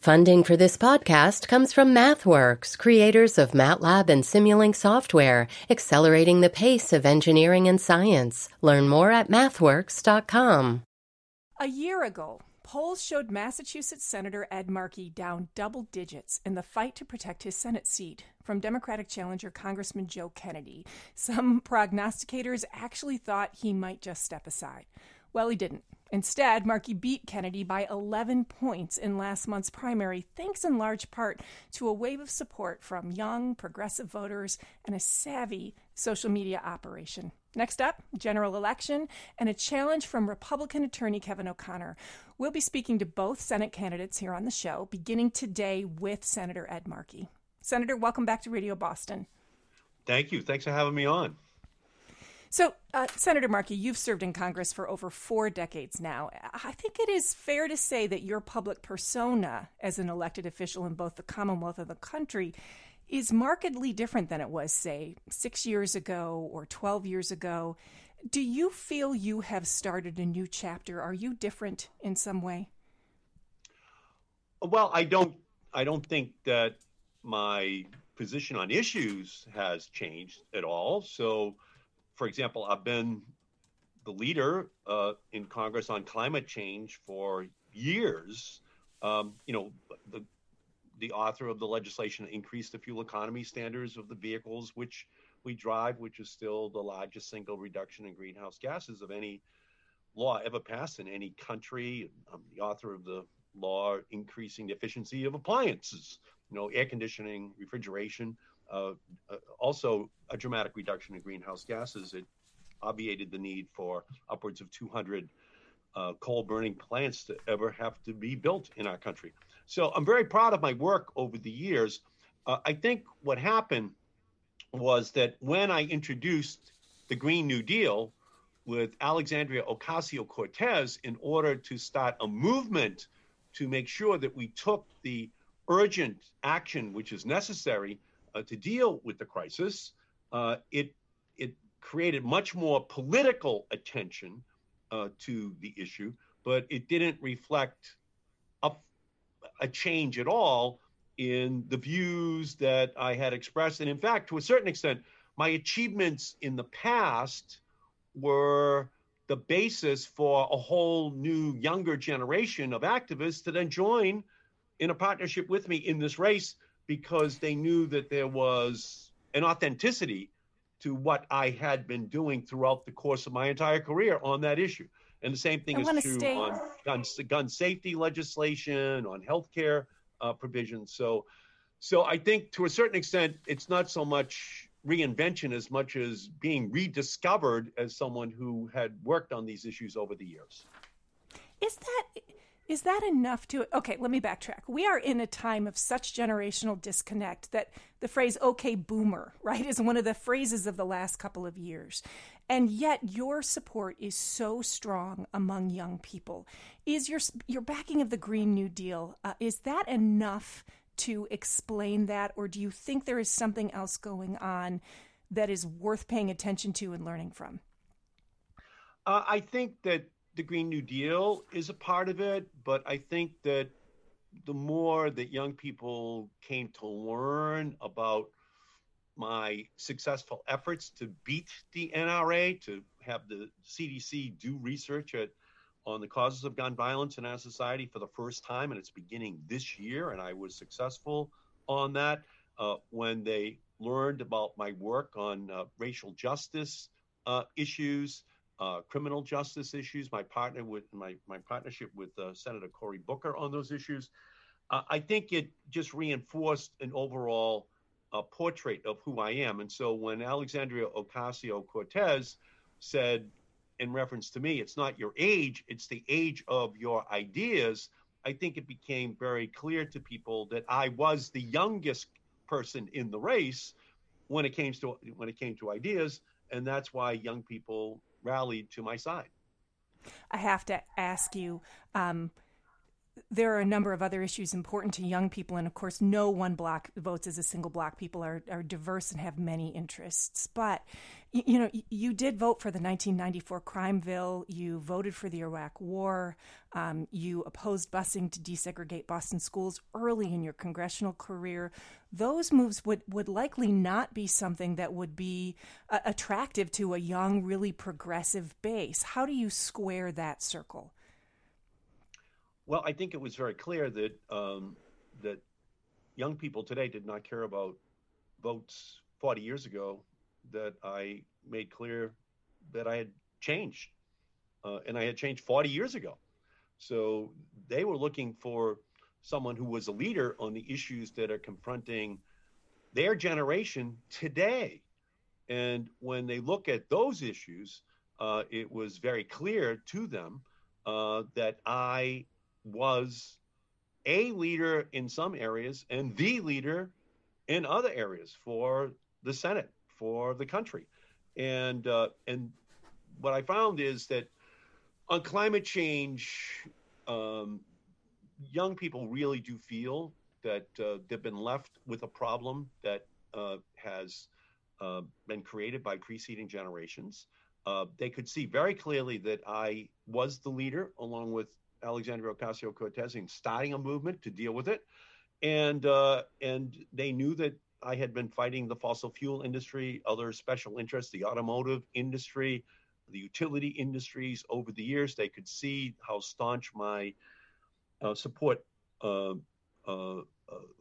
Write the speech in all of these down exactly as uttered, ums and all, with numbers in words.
Funding for this podcast comes from MathWorks, creators of MATLAB and Simulink software, accelerating the pace of engineering and science. Learn more at mathworks dot com. A year ago, polls showed Massachusetts Senator Ed Markey down double digits in the fight to protect his Senate seat from Democratic challenger Congressman Joe Kennedy. Some prognosticators actually thought he might just step aside. Well, he didn't. Instead, Markey beat Kennedy by eleven points in last month's primary, thanks in large part to a wave of support from young, progressive voters and a savvy social media operation. Next up, general election and a challenge from Republican attorney Kevin O'Connor. We'll be speaking to both Senate candidates here on the show, beginning today with Senator Ed Markey. Senator, welcome back to Radio Boston. Thank you. Thanks for having me on. So, uh, Senator Markey, you've served in Congress for over four decades now. I think it is fair to say that your public persona as an elected official in both the Commonwealth and the country is markedly different than it was, say, six years ago or twelve years ago. Do you feel you have started a new chapter? Are you different in some way? Well, I don't. I don't think that my position on issues has changed at all. So, for example, I've been the leader uh, in Congress on climate change for years. Um, you know, the the author of the legislation that increased the fuel economy standards of the vehicles which we drive, which is still the largest single reduction in greenhouse gases of any law ever passed in any country. I'm the author of the law increasing the efficiency of appliances, you know, air conditioning, refrigeration. Uh, uh, also, a dramatic reduction in greenhouse gases. It obviated the need for upwards of two hundred uh, coal-burning plants to ever have to be built in our country. So I'm very proud of my work over the years. Uh, I think what happened was that when I introduced the Green New Deal with Alexandria Ocasio-Cortez in order to start a movement to make sure that we took the urgent action which is necessary Uh, to deal with the crisis, uh, it it created much more political attention uh, to the issue, but it didn't reflect a, a change at all in the views that I had expressed. And in fact, to a certain extent, my achievements in the past were the basis for a whole new younger generation of activists to then join in a partnership with me in this race, because they knew that there was an authenticity to what I had been doing throughout the course of my entire career on that issue. And the same thing I is true stay... on gun, gun safety legislation, on healthcare uh, provisions. So, so I think to a certain extent, it's not so much reinvention as much as being rediscovered as someone who had worked on these issues over the years. Is that... Is that enough to, okay, let me backtrack. We are in a time of such generational disconnect that the phrase, okay, boomer, right, is one of the phrases of the last couple of years. And yet your support is so strong among young people. Is your, your backing of the Green New Deal, uh, is that enough to explain that? Or do you think there is something else going on that is worth paying attention to and learning from? Uh, I think that the Green New Deal is a part of it, but I think that the more that young people came to learn about my successful efforts to beat the N R A, to have the C D C do research at, on the causes of gun violence in our society for the first time, and it's beginning this year, and I was successful on that. Uh, when they learned about my work on uh, racial justice uh, issues, Uh, criminal justice issues, my partner with my, my partnership with uh, Senator Cory Booker on those issues, uh, I think it just reinforced an overall uh, portrait of who I am. And so when Alexandria Ocasio-Cortez said, in reference to me, it's not your age, it's the age of your ideas, I think it became very clear to people that I was the youngest person in the race when it came to when it came to ideas, and that's why young people rallied to my side. I have to ask you, um, there are a number of other issues important to young people, and of course, no one bloc votes as a single bloc. People are, are diverse and have many interests. But, you, you know, you did vote for the nineteen ninety-four crime bill. You voted for the Iraq War. Um, you opposed busing to desegregate Boston schools early in your congressional career. Those moves would, would likely not be something that would be uh, attractive to a young, really progressive base. How do you square that circle? Well, I think it was very clear that um, that young people today did not care about votes forty years ago, that I made clear that I had changed, uh, and I had changed forty years ago. So they were looking for someone who was a leader on the issues that are confronting their generation today. And when they look at those issues, uh, it was very clear to them uh, that I was a leader in some areas and the leader in other areas for the Senate, for the country. And uh, and what I found is that on climate change, um, young people really do feel that uh, they've been left with a problem that uh, has uh, been created by preceding generations. Uh, they could see very clearly that I was the leader, along with Alexandria Ocasio-Cortez, in starting a movement to deal with it. And uh, and they knew that I had been fighting the fossil fuel industry, other special interests, the automotive industry, the utility industries over the years. They could see how staunch my uh, support uh, uh, uh,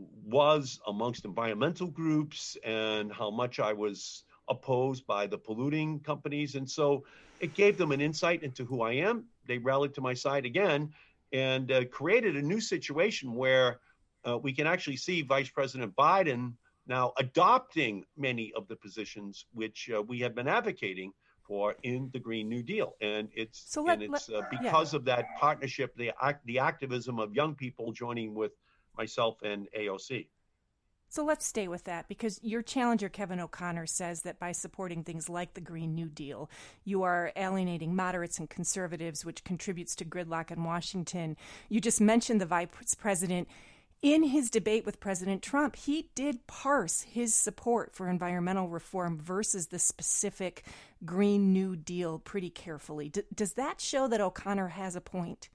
was amongst environmental groups and how much I was opposed by the polluting companies. And so it gave them an insight into who I am. They rallied to my side again and uh, created a new situation where uh, we can actually see Vice President Biden now adopting many of the positions which uh, we have been advocating for in the Green New Deal. And it's, so let, and it's uh, because yeah. of that partnership, the, the activism of young people joining with myself and A O C. So let's stay with that, because your challenger, Kevin O'Connor, says that by supporting things like the Green New Deal, you are alienating moderates and conservatives, which contributes to gridlock in Washington. You just mentioned the vice president. In his debate with President Trump, he did parse his support for environmental reform versus the specific Green New Deal pretty carefully. D- does that show that O'Connor has a point?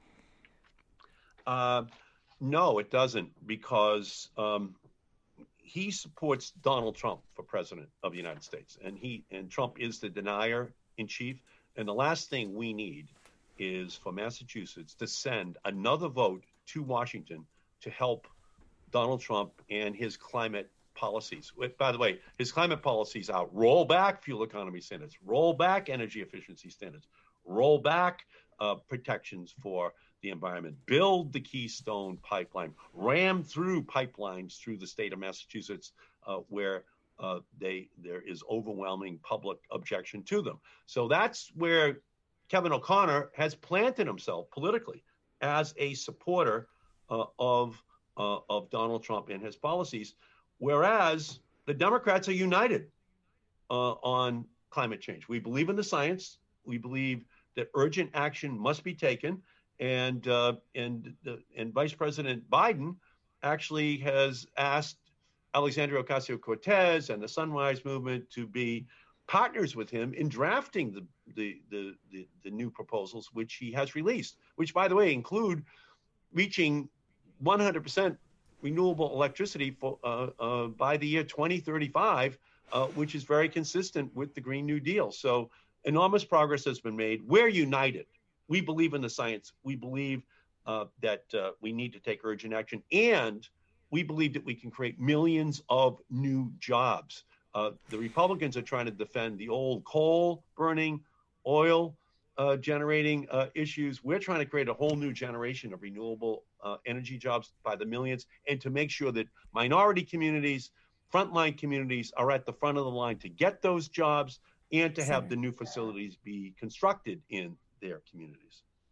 Uh, no, it doesn't, because um, he supports Donald Trump for president of the United States, and he and Trump is the denier in chief. And the last thing we need is for Massachusetts to send another vote to Washington to help Donald Trump and his climate policies. By the way, his climate policies are roll back fuel economy standards, roll back energy efficiency standards, roll back uh, protections for the environment, build the Keystone Pipeline, ram through pipelines through the state of Massachusetts uh, where uh, they there is overwhelming public objection to them. So that's where Kevin O'Connor has planted himself politically as a supporter uh, of uh, of Donald Trump and his policies, whereas the Democrats are united uh, on climate change. We believe in the science. We believe that urgent action must be taken. And uh, and uh, and Vice President Biden actually has asked Alexandria Ocasio-Cortez and the Sunrise Movement to be partners with him in drafting the the, the the the new proposals, which he has released, which, by the way, include reaching one hundred percent renewable electricity for, uh, uh, by the year twenty thirty-five, uh, which is very consistent with the Green New Deal. So enormous progress has been made. We're united. We believe in the science. We believe uh, that uh, we need to take urgent action, and we believe that we can create millions of new jobs. Uh, the Republicans are trying to defend the old coal burning, oil uh, generating uh, issues. We're trying to create a whole new generation of renewable uh, energy jobs by the millions, and to make sure that minority communities, frontline communities are at the front of the line to get those jobs and to have the new facilities be constructed in their communities.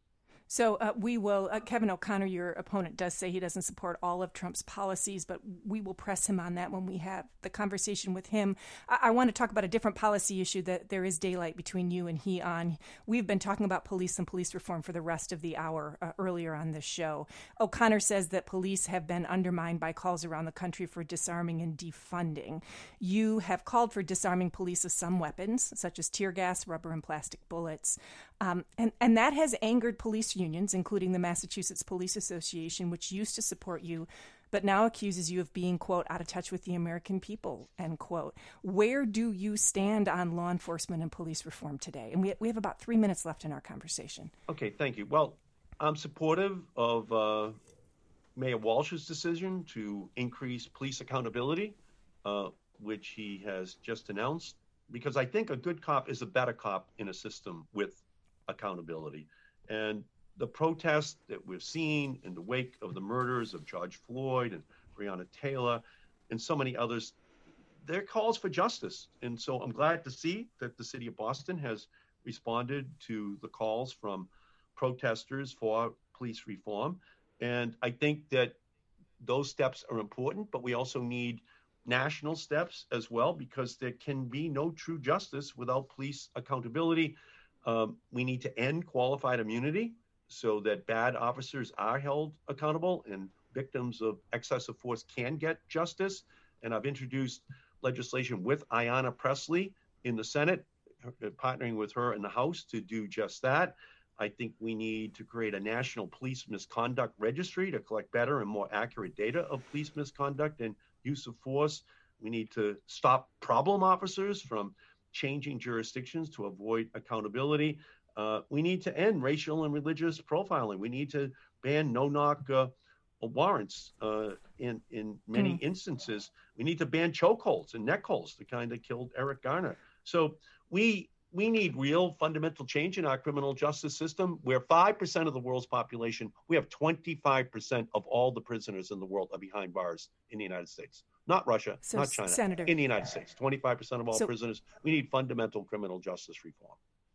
So uh, we will, uh, Kevin O'Connor, your opponent, does say he doesn't support all of Trump's policies, but we will press him on that when we have the conversation with him. I, I want to talk about a different policy issue that there is daylight between you and he on. We've been talking about police and police reform for the rest of the hour uh, earlier on this show. O'Connor says that police have been undermined by calls around the country for disarming and defunding. You have called for disarming police of some weapons, such as tear gas, rubber, and plastic bullets. Um, and, and that has angered police unions, including the Massachusetts Police Association, which used to support you, but now accuses you of being, quote, out of touch with the American people, end quote. Where do you stand on law enforcement and police reform today? And we, we have about three minutes left in our conversation. Okay, thank you. Well, I'm supportive of uh, Mayor Walsh's decision to increase police accountability, uh, which he has just announced, because I think a good cop is a better cop in a system with accountability. And the protests that we've seen in the wake of the murders of George Floyd and Breonna Taylor and so many others, they're calls for justice. And so I'm glad to see that the city of Boston has responded to the calls from protesters for police reform. And I think that those steps are important, but we also need national steps as well, because there can be no true justice without police accountability. Um, we need to end qualified immunity so that bad officers are held accountable and victims of excessive force can get justice. And I've introduced legislation with Ayanna Pressley in the Senate, partnering with her in the House to do just that. I think we need to create a national police misconduct registry to collect better and more accurate data of police misconduct and use of force. We need to stop problem officers from changing jurisdictions to avoid accountability. Uh, we need to end racial and religious profiling. We need to ban no-knock uh, warrants uh, in, in many mm. instances. We need to ban chokeholds and neck holds, the kind that killed Eric Garner. So we we need real fundamental change in our criminal justice system. We're five percent of the world's population. We have twenty-five percent of all the prisoners in the world are behind bars in the United States. Not Russia, so, not China, Senator, in the United States. twenty-five percent of all so, prisoners. We need fundamental criminal justice reform.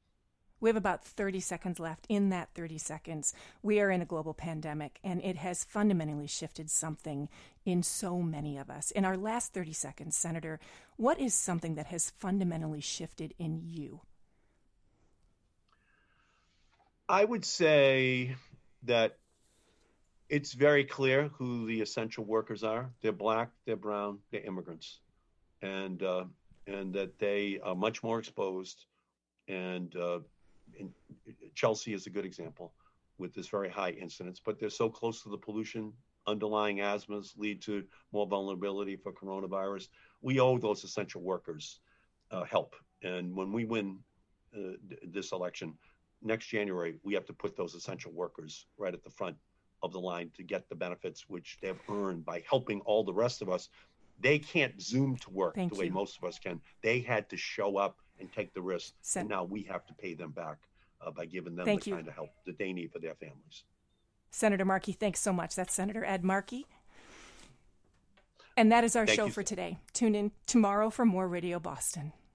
We have about thirty seconds left. In that thirty seconds, we are in a global pandemic, and it has fundamentally shifted something in so many of us. In our last thirty seconds, Senator, what is something that has fundamentally shifted in you? I would say that it's very clear who the essential workers are. They're Black, they're brown, they're immigrants, and uh, and that they are much more exposed. And, uh, and Chelsea is a good example with this very high incidence, but they're so close to the pollution. Underlying asthmas lead to more vulnerability for coronavirus. We owe those essential workers uh, help. And when we win uh, d- this election next January, we have to put those essential workers right at the front of the line to get the benefits which they've earned by helping all the rest of us. They can't Zoom to work Thank the way you. most of us can. They had to show up and take the risk. Sen- and now we have to pay them back uh, by giving them Thank the you. kind of help that they need for their families. Senator Markey, thanks so much. That's Senator Ed Markey. And that is our Thank show you. for today. Tune in tomorrow for more Radio Boston.